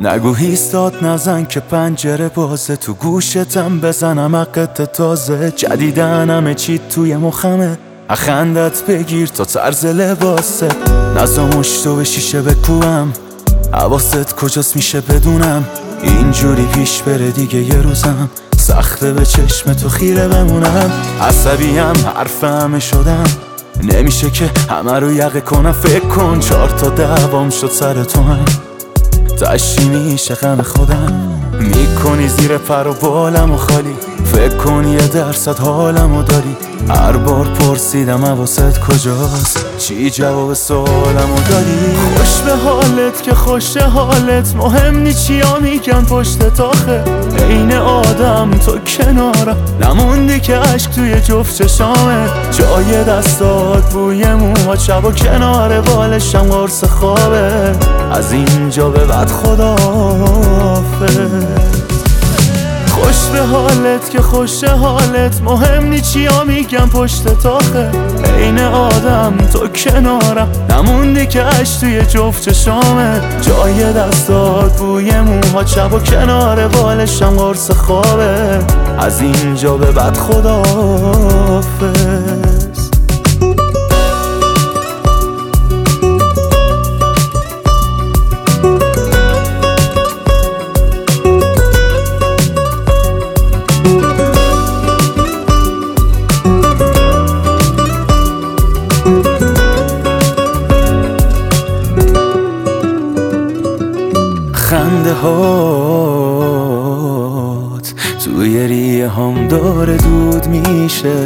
نگو ایستاد نزن که پنجره بازه، تو گوشتم بزنم حقت تازه. جدیدن همه چی توی مخمه، اخندت بگیر تا طرز لباسه. نزا مشتو به شیشه بکوبم، حواست کجاست میشه بدونم. اینجوری پیش بره دیگه یه روزم سخته به چشم تو خیره بمونم. عصبیم حرف همه شدم، نمیشه که همه رو یقه کنم. فکر کن 4 تا دوام شد سر تو هم، تشی میشه غم خودم. میکنی زیر پر و بالم و خالی، فکر کن 1% حالمو داری. هر بار پرسیدم حواست کجاست، چی جواب سوالمو داری؟ خوش به حالت که خوش حالت، مهم نی چیا میگن پشت آخه. عین آدم تو کنارم، نموندی که عشق توی جفت چشامه. جای دستات بوی موها، شب و کنار بالشم قرص خوابه. از اینجا به بعد خداحافظ. خوش به حالت که خوش حالت، مهم نی چیا میگم پشت تاخه. عین آدم تو کنارم، نموندی که عشق توی جفت چشامه. جای دستات بوی موها، شب و کنار بالشم قرص خوابه. از اینجا به بعد خداحافظ. خنده هات توی ریه هم داره دود میشه،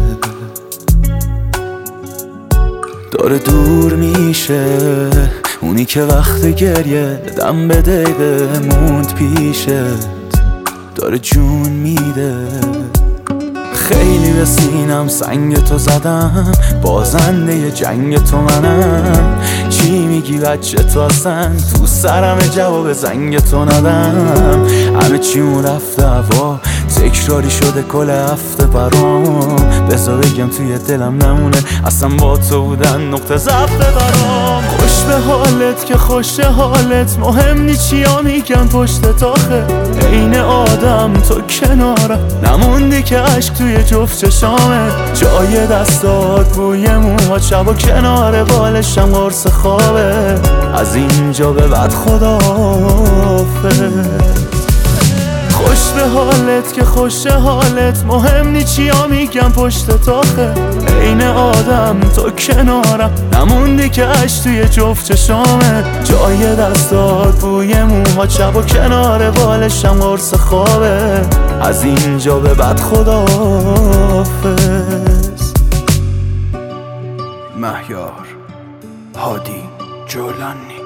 داره دور میشه. اونی که وقت گریه دم به دقیقه موند پیشت، داره جون میده. خیلی به سینم سنگ تو زدم، بازنده جنگ تو منم. چی میگی بچه تو اصلا، تو سرم جواب زنگ تو ندم. همه چیمون رفته هوا، تکراری شده کل هفته برام. بذار بگم توی دلم نمونه، اصلا با تو بودن نقطه ضعف برام. خوش به حالت که خوش حالت، مهم نی چیا میگن پشت تاخه. عین آدم تو کنارم، نموندی که عشق توی جفت چشامه. جای دستات بوی موها، شب و کنار بالشم قرص خوابه. از اینجا به بعد خداحافظ. خوش به حالت که خوش حالت، مهم نی چیا میگم پشت تاخه. عین آدم تو کنارم، نموندی که عشق توی جفت چشامه. جای دستات بوی موها، شب و کنار بالشم قرص خوابه. از اینجا به بعد خداحافظ. مهیار هادی جولانی.